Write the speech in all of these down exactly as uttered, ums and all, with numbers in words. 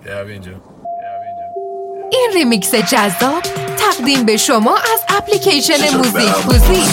این ریمیکس جذاب تقدیم به شما از اپلیکیشن موزیک بوزی.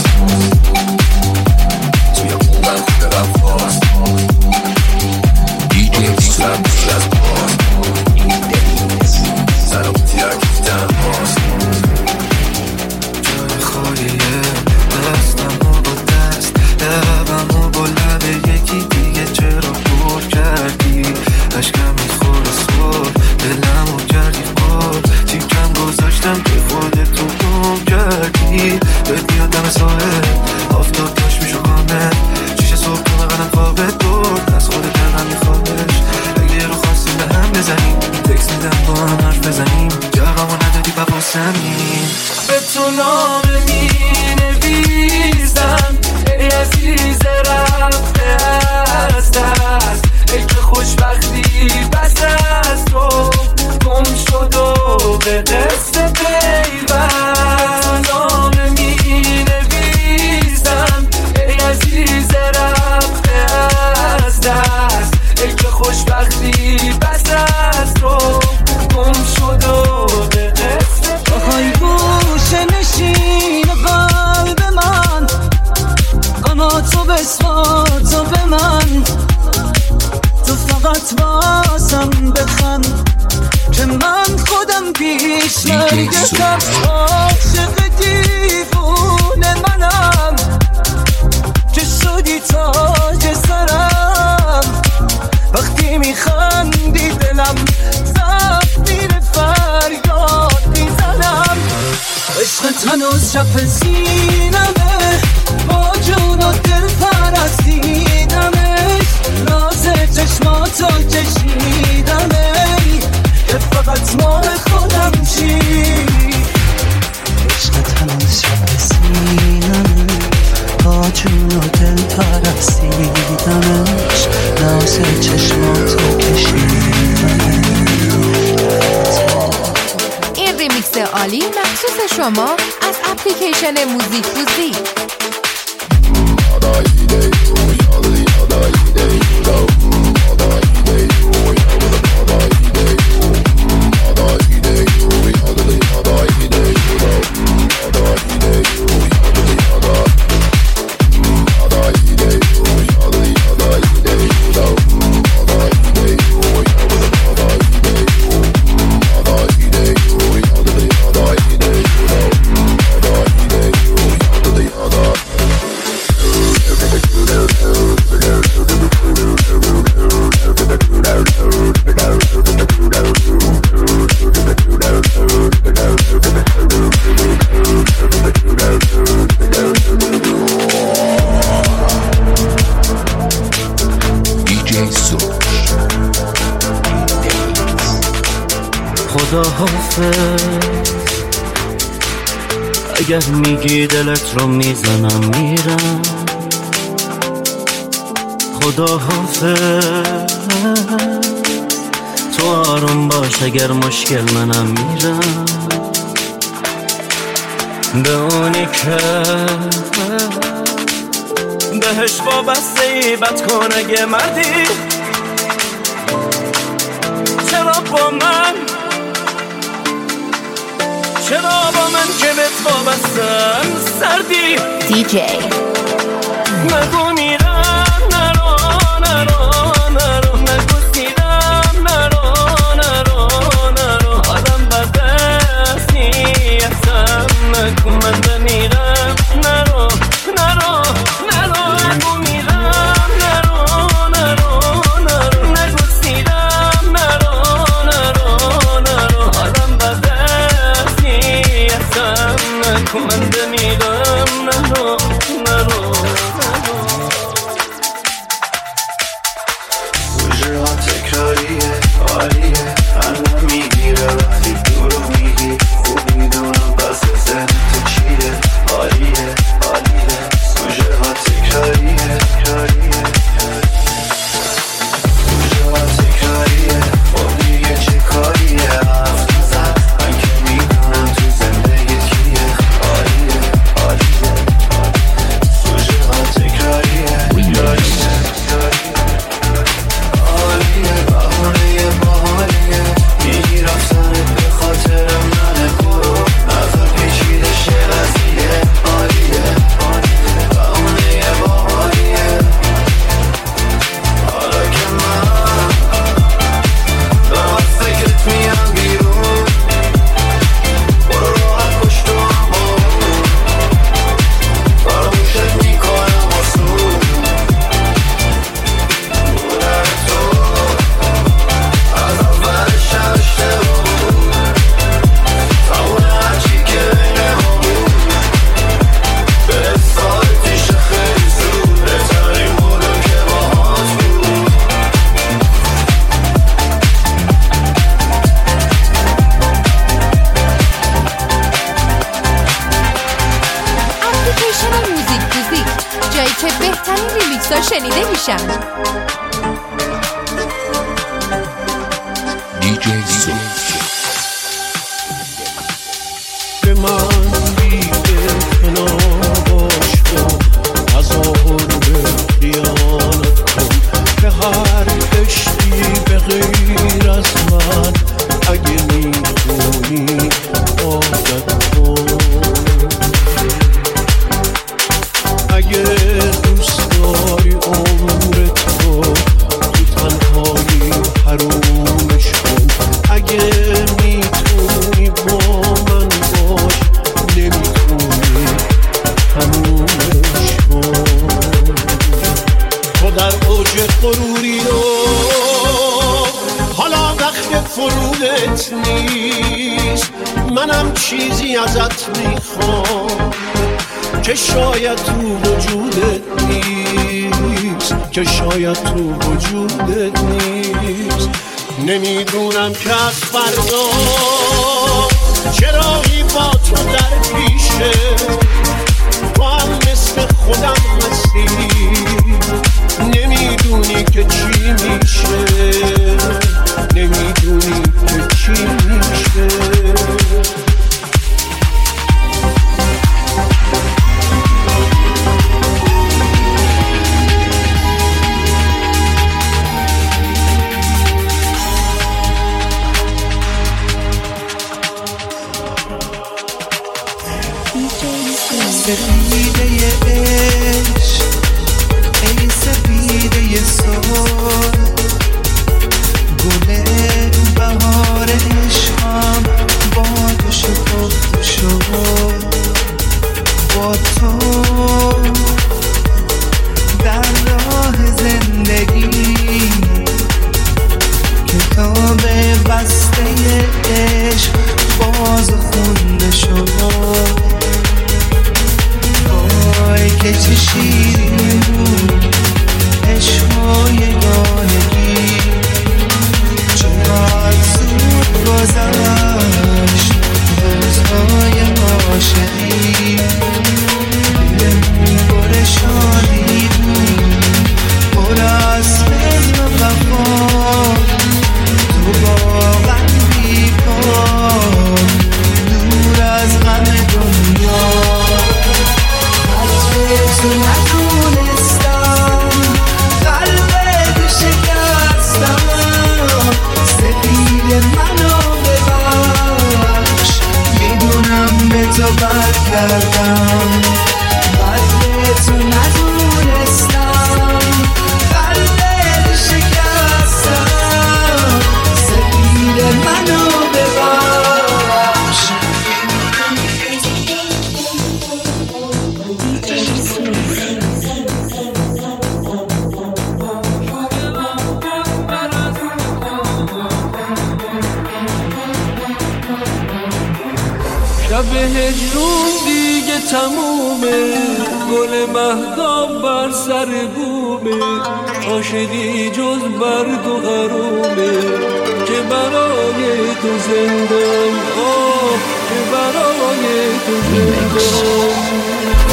هنوز شب سینمه با جون و دل پرستیدمش، راز چشماتو کشیدمه که فقط مال خودم چی. عشقت هنوز شب سینمه با جون و دل پرستیدمش، راز چشماتو کشیدمه. ریمیکس عالی مخصوص شما از اپلیکیشن موزیک بوزی. خدا حافظ، اگر میگی دلت رو میزنم میرم. خدا حافظ، تو آروم باش اگر مشکل منم میرم. به اونی که بهش وابسته ای بد کن اگه مردی، چرا با من چرا با من که بهت وابستم سردی. دی جی نگو میرم نرو نرو نرو، نگو سیرم نرو نرو نرو، آدم بدستی احسن نکن من بمیرم. نرو نرو نرو، نگو میرم نرو نرو نرو، نگو سیرم نرو نرو نرو، آدم بدستی احسن نکن من بمیرم. نرو نرو نرو. اپلیکیشن. دیجی زو به من بیده کناش کن، تظاهر به خیانت کن، به هر عشقی به غیر از من اگه میتونی عادت کن. اگه دوست داری عمرت رو تو تنهایی حرومش کن. اگه میتونی با من باش، نمیتونی تمومش کن. تو در اوج غروری رو حالا وقت فرودت نیست. منم چیزی ازت میخوام که شاید تو وجودت نیست، که شاید تو وجودت نیست. نمیدونم که از فردا چراغی با تو در پیشه، تو هم مثل خودم هستی، نمیدونی که چی میشه، نمیدونی که چی میشه. سفیده عشق، ای سفیده سر، گل بهار عشقم باد شکفت شد. با تو در راه زندگی کتاب بسته عشق باز خونده شد. وای که چه شیرین بود عشق و یگانگی، چقدر زود گذشت روزهای عاشقی. دلم پر شادی بود، پر از مهر و وفا، تو واقعا بی پا، دور از غم دنیا. تو نتونستم قلبت شکستم، سفید منو ببخش، میدونم به تو برگردم. قلبت تو نتونستم قلبت شکستم، سفید منو ببخش. شب هجرون دیگه تمومه، گل مهدام بر سر بومه، عاشقی جز برد و غرومه، که برای تو زندم، آه که برای تو زندم.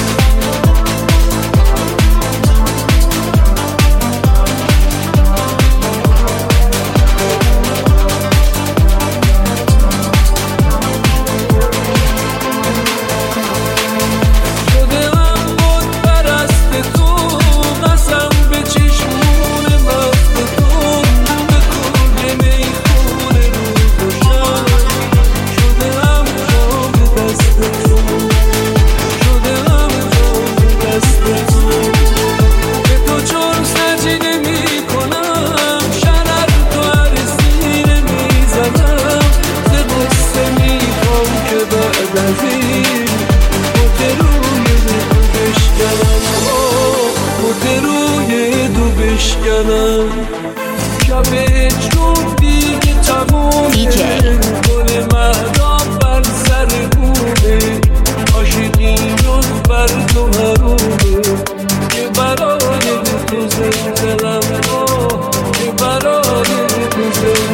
شب چون دیگه تمومه، گل مهدام بر سر بومه، عاشقی جز برد و حرومه، که برای تو زندم، که برای تو زندم.